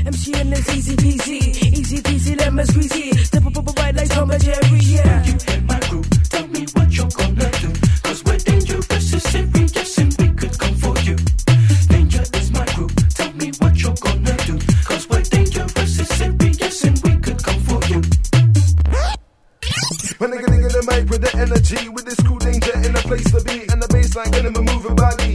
MCing is easy peasy, easy peasy, lemon squeezy. Step up right like Tom and Jerry, yeah. You in my group, tell me what you're gonna do. Cause we're dangerous, it's serious, and we could come for you. Danger is my group, tell me what you're gonna do. Cause we're dangerous, it's serious, and we could come for you. When nigga in the mic with the energy, with this cool danger in the place to be, and the baseline getting a moving body.